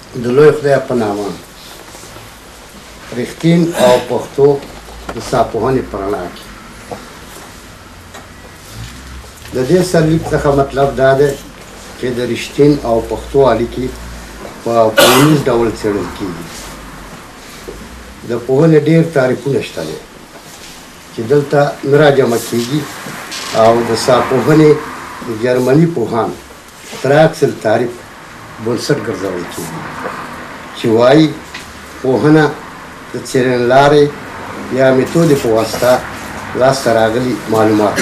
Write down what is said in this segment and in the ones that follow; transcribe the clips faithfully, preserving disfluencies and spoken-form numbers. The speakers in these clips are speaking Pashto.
د لوی خدای په نامه رښتین او پښتو د ساپوهنې په رڼا کې د دې سرلیک څخه مطلب دا دی چې د رښتین او پښتو اړیکې په پوهنیز ډول څېړل کېږي. د پوهنې ډېر تعریفونه شته دي چې دلته نه راجمع کېږي او د ساپوهنې د جرمني پوهان تر اکثر تعریف بنسټ ګرځول کېږي چې وایي پوهنه د څېړنې لارې یا میتودې په واسطه لاسته راغلي معلومات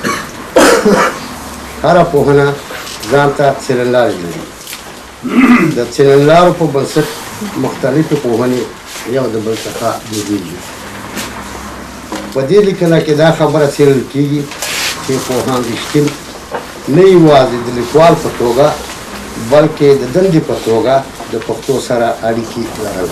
هره پوهنه ځان ته څېړنې لارې لري. د څېړنې لارو په بنسټ مختلفې پوهنې یو د بل څخه جوړېږي. په دې لیکنه کې دا خبره څېړل کېږي چې پوهان رښتین نه یوازې د لیکوال په توګه بلکې د دندې په توګه د پښتو سره اړیکې لرل.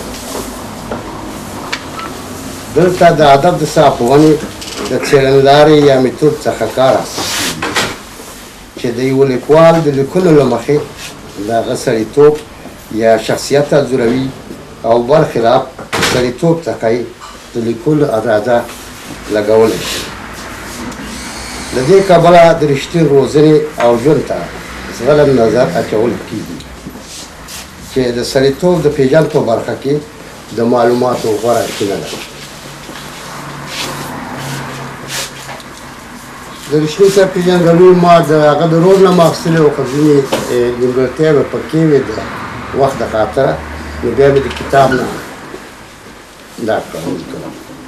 دلته د ادب د ساپوهنې د څېړنې لارې یا میتود څخه کار اخیستل چې د یو لیکوال د لیکلو له مخې د هغه سړیتوب یا شخصیت انځوروي او برخلاف سړیتوب څخه یې د لیکلو اندازه لګولی شي. له دې کبله د رښتین روزنې او ژوند ته زغلل نظر اچول کېږي چې د سړیتوب د پیژند په برخه کې د معلوماتو غوره کینه ده. د رښتین سره پېژندګلوي ما د هغه د رول نه ما اخیستلې وه، خو ځینې نیمګړتیاوې به پکې وې د وخت د خاطره، نو بیا مې د کتاب نه دا کار وکړم.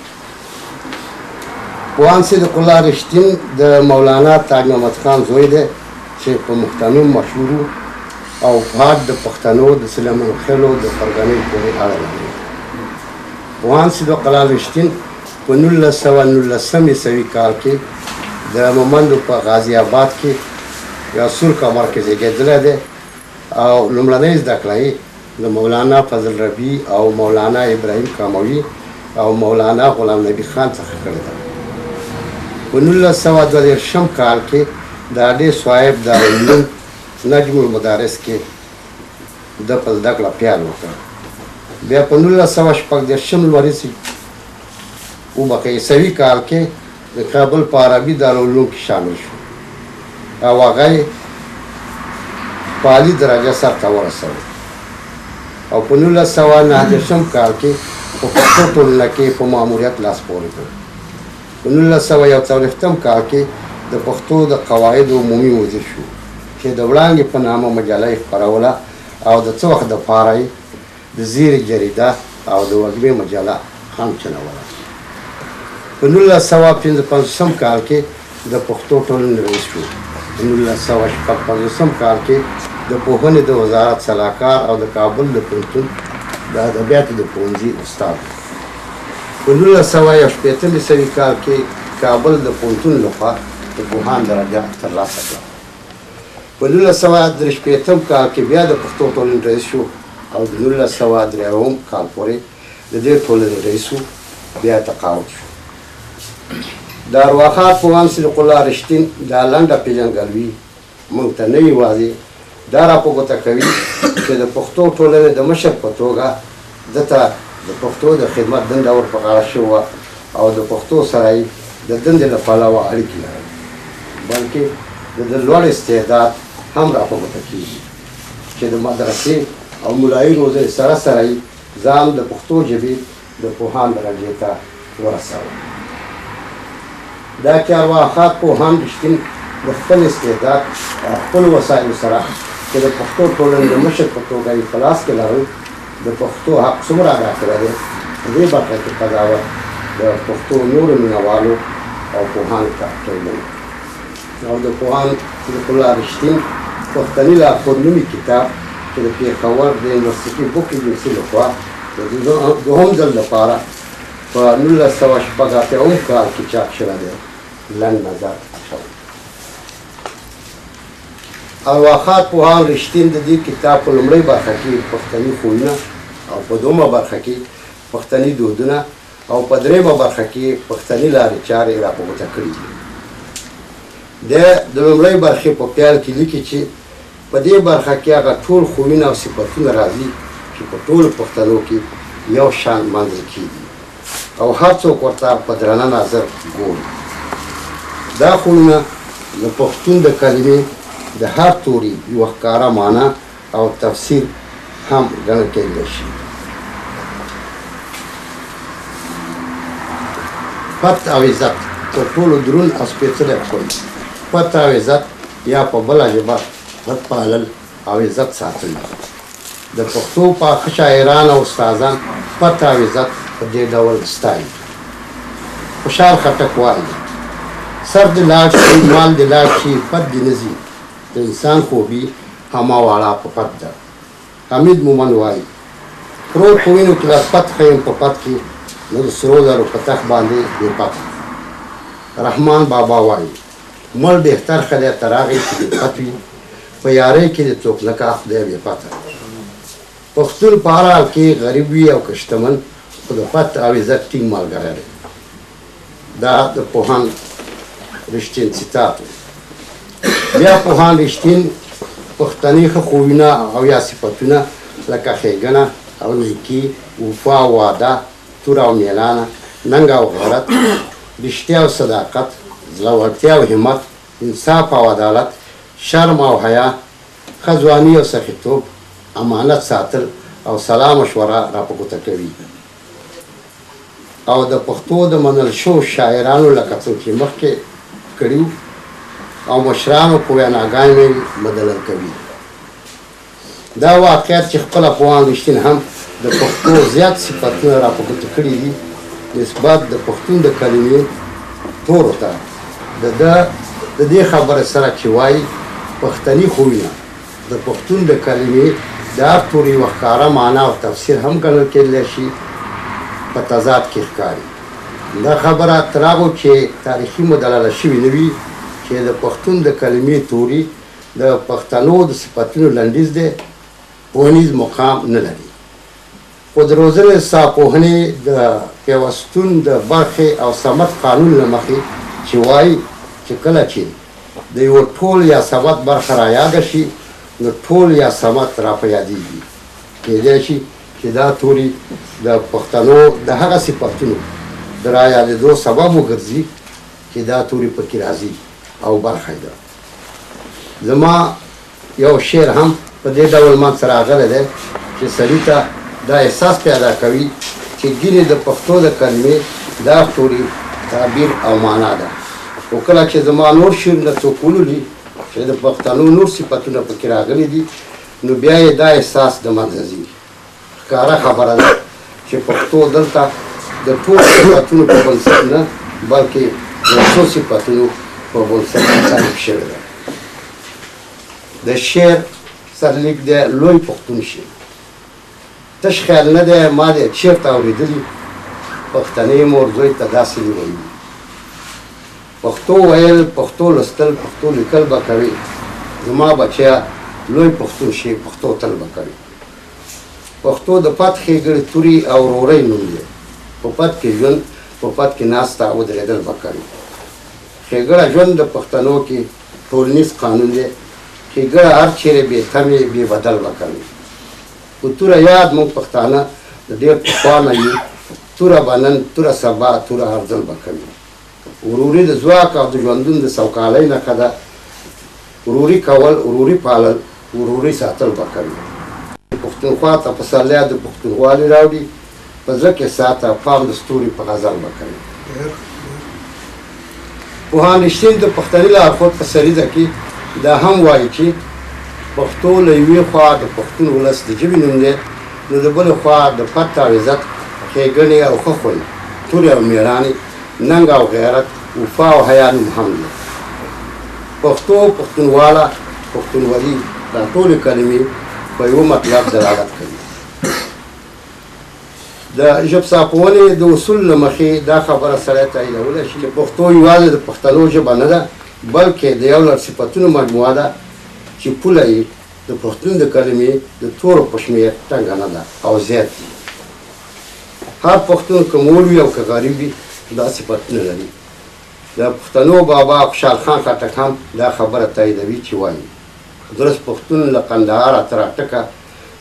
پوهاند صدیق الله رښتین د مولانا تاج محمد خان زوی دی چې په پښتنو مشهور او فعال د پښتنو د سلیمان خېلو د پرګنې پورې اړه لري. پوهاند صدیق الله رښتین په نولس سوه نولسم عیسوي کال کې د مومندو په غازي آباد کې یو سور کمر کې زیږېدلی دی او لومړنۍ زده کړه یې د مولانا فضل ربیع او مولانا ابراهیم کاموي او مولانا غلام نبي خان څخه کړې ده. په نولس سوه دوه دېرشم کال کې د اډې صاحب دارالعلوم نجم المدارس کې د په زده کړه پیل وکړ. بیا په نولس سوه شپږ دېرشم لوریځ وبخښئ عیسوي کال کې د کابل په عربي دارالعلوم کې شامل شو او هغه یې په عالي درجه سرته ورسوه او په نولس سوه نهه دېرشم کال کې په پښتو ټولنه کې په ماموریت لاس پورې کړ. په نولس سوه یو څلوېښتم کال کې د پښتو د قواعدو عمومي وزیر شو چې د وړانګې په نامه مجله یې خپروله او د څه وخت دپاره یې د زیرې جریده او د وږمې مجله هم چلوله. په نولس سوه پنځه پنځوسم کال کې د پښتو ټولنې رئیس شو. په نولس سوه شپږ پنځوسم کال کې د پوهنې د وزارت سلاکار او د کابل د پوهنتون د ادبیاتو د پوهنځي استاد. په نولس سوه یو شپېتم عیسوي کال کې کابل د پوهنتون لخوا د پوهاند درجه ترلاسه کړه. په نولس سوه درې شپېتم کال کې بیا د پښتو ټولنې رئیس شو او د نولس سوه درې اووم کال پورې د دې ټولنې رئیس و. بیا تقاعد شو. د ارواښاد پوهاند صدیق الله رښتین دا لنډه پېژندګلوي موږ ته نه یوازې دا را په ګوته کوي چې د پښتو ټولنې د مشر په توګه ده ته د پښتو د خدمت دنده ور په غاړه شوې او د پښتو سره یې د دندې له پلوه اړیکې لرل، بلکې د ده لوړ استعداد هم را په ګوته کېږي چې د مدرسې او ملایي روزنې سره سره یې ځان د پښتو ژبې د پوهاند درجې ته ورساوه. دا چې ارواښاد پوهاند رښتین د خپل استعداد او خپلو وسایلو سره چې د پښتو ټولنې د مشر په توګه یې په لاس کې لرل د پښتو حق څومره ادا کړی دی، په دې برخه کې قضاوت د پښتو نورو مینوالو او پوهانو ته کوي. او د پوهاند صدیق الله رښتین پښتني لارښود نومي کتاب چې د پېښور د یونیورسټي بک ایجنسي لخوا د دوهم ځل لپاره په نولس سوه شپږ اتیا اووم کال کې چاپ شوی دی. لنډ نظر شوی. ارواښاد پوهاند رښتین د دې کتاب په لومړۍ برخه کې پښتني خویونه او په دویمه برخه کې پښتني دودونه او په درېیمه برخه کې پښتني لارې چارې را په ګوته کړي دي. د لومړۍ برخې په پیل کې لیکي چې په دې برخه کې هغه ټول خویونه او صفتونه راځي چې په ټولو پښتنو کې یو شان منځل کېږي او هر څوک ورته په درانه نظر ګوري. دا خویونه د پښتون د کلمې د هر توري یوه ښکاره معنا او تفسیر هم ګڼل کېدلی شي. پت او عزت تر ټولو دروند او سپېڅلی خوی. پت او عزت یا په بله ژبه پت پالل او عزت ساتل. د پښتو پاخه شاعران او استادان پت او عزت په دې ډول ستایي. خوشحال خټک وایي سر دې لاړ شي مال دې لاړ شي پت دې نه ځي د انسان خوبي همه واړه په پت ده. حمید مومند وایي پروت په وینو کې لسپت ښیم په پت کې نو د سرو زرو په تخت باندې بې پته. رحمان بابا وایي مړ بهتر ښه دی تر هغې چې بې پت وي په یارۍ کې د څوک نه کا خدای بې پته. پښتون په هر حال کې غریب وي او که شتمن خو د پت او عزت ټینګ ملګری دی. دا د پوهاند رښتین څیتات و. بیا پوهاند رښتین پښتني ښه خویونه او یا صفتونه لکه ښېګڼه او نیکي، وفا او واده، توره او میلانه، ننګ او غیرت، رښتیا او صداقت، زړورتیا او همت، انصاف او عدالت، شرم او حیا، ښه ځواني او سخیتوب، امانت ساتل او سلا مشوره را په ګوته کوي. او د پښتو د منل شوو شاعرانو لکه څوک چې مخکې کړي او مشرانو په ویناګانې بدلل کوي. دا واقعیت چې خپله پوهاند رښتین هم د پښتو زیات صفتونه را په ګوته کړي دي نسبت د پښتون د کلمې تورو ته. د ده د دې خبرې سره چې وایي پښتني خویونه د پښتون د کلمې د هر توري یوه ښکاره معنا او تفسیر هم ګڼل کېدلی شي په تضاد کې ښکاري. دا خبره تر هغو چې تاریخي مدلله شوي نه وي چې د پښتون د کلمې توري د پښتنو د صفتونو لنډیز دی پوهنیز مقام نه لري. خو د روزنې ساپوهنې د پیوستون د برخې او سمت قانون له مخې چې وایي چې کله چې د یو ټول یا سمت برخه را یاده شي نو ټول یا سمت را په یادېږي. کېدای شي چې دا توري د پښتنو د هغه صفتونو د را یادېدو سبب وګرځي چې دا توري پکې راځي او برخه ده. زما یو شعر هم په دې ډول ما سره راغلی دی چې سړي ته دا احساس پیدا کوي چې ګینې د پښتو د کلمې دا توري تعبیر او معنا ده. خو کله چې زما نور شعرونه څوک ولولي چې د پښتنو نور صفتونه پکې راغلي دي نو بیا یې دا احساس د منځه ځي. ښکاره خبره ده چې پښتو دلته د ټولو صفتونو په بنسټ نه بلکې د څو صفتونو په بنسټ تعریف شوې ده. د شعر سرلیک دی لوی پښتون شعر. تش خیال نه دی ما دې چېرته اورېدلي پښتنې مور زوی ته داسې وایي پښتو ویل پښتو لوستل پښتو لیکل به کوي زما بچیا لوی پښتون شي پښتو تل به کوي. پښتو د پت ښېګړې توري او ورورۍ نوم دی. په پت کې ژوند په پت کې ناسته ودرېدل به کوي. ښېګړه ژوند د پښتنو کې ټولنیز قانون دی. ښېګړه هر چیرې بې تمې بې بدل به کوي. په توره یاد موږ پښتانه د ډېر پخوا نه یو توره به نن توره سبا توره هرځل به کوي. وروري د ځواک او د ژوندون د سوکالۍ نښه ده. وروري کول وروري پالل وروري ساتل به کوي. پښتونخوا ته پسرلی د پښتونوالي راوړي په زړه کې ساته پام د ستوري په غزل به کوي. پوهاند رښتین د پښتني لارښود په سریزه کې دا هم وایي چې پښتو له یوې خوا د پښتون ولس د ژبې نوم دی نو د بلې خوا د پت او عزت ښېګڼې او ښه خوی تورې او مېړانې ننګ او غیرت وفا او حیا نوم هم دی. پښتو پښتونواله پښتونولي دا ټولې کلمې په یو مطلب دلالت کوي. د ژبساپوهنې د اصول له مخې دا خبره سړی تاییدولی شي چې پښتو یوازې د پښتنو ژبه نه ده بلکې د یو لړ صفتونو مجموعه ده چې پوله یې د پښتون د کلمې د تورو په شمېر ټنګه نه ده او زیات دي. هر پښتون که مول وي او که غریب وي دا صفتونه لري. د پښتنو بابا خوشحال خان خټک هم دا خبره تاییدوي چې وایي درست پښتون له قندهاره تر اټکه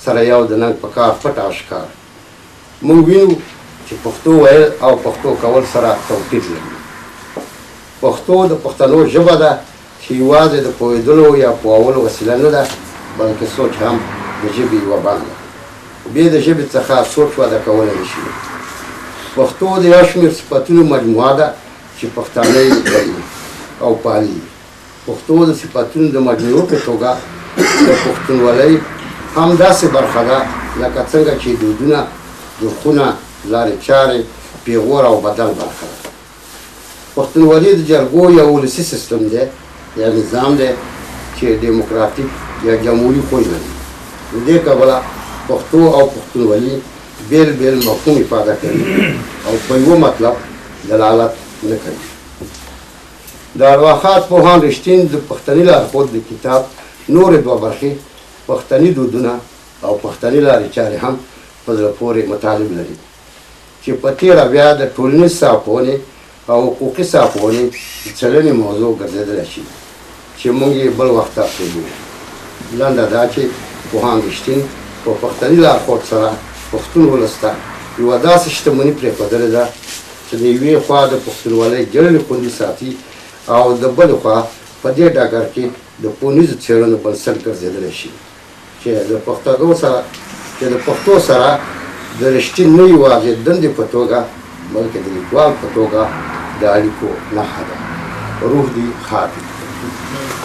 سره یو د ننګ په کار پټ اشکار موږ وینو چې پښتو ویل او پښتو کول سره توپیر لري پښتو د پښتنو ژبه ده چې یوازې د پوهېدلو یا پوهولو وسیله نه ده بلکې سوچ هم د ژبې یوه بڼه ده بې د ژبې څخه سوچ وده کولی نه شي پښتو د یو شمېر صفتونو مجموعه ده چې پښتانه یې لري او پالي پښتو د صفتونو د مجموعو په توګه د پښتونولۍ هم داسې برخه ده لکه څنګه چې دودونه دودونه لارې چارې پیغور او بدل برخه ده پښتونولي د جرګو یو ولسي سیستم دی یا نظام دی چې ډیموکراتیک یا جمهوري خوی لري د دې کبله پښتو او پښتونولي بیل بیل مفهوم افاده کوي او په یوه مطلب دلالت نه کوي د ارواښاد پوهاند رښتین د پښتني لارښود د کتاب نورې دوه برخې پښتني دودونه او پښتني لارې چارې هم په زړه پورې مطالب لري چې په تېره بیا د ټولنیز ساپونې او حقوقي ساپونې د څېړنې موضوع ګرځېدلی شي چې موږ یې بل وخت تعقیبوو لنډه دا چې پوهاند رښتین په پښتني لارښود سره پښتون ولس ته یوه داسې شتمني پرېښودلې ده چې د یوې خوا د پښتونولۍ جړلې خوندي ساتي او د بلې خوا په دې ډګر کې د ښوونیزو څېړنو بنسټ ګرځېدلی شي چې د پښتنو سره چې د پښتو سره د رښتین نه یوازې دندې په توګه بلکې د لیکوال په توګه د اړیکو نښه ده روح دې ښاد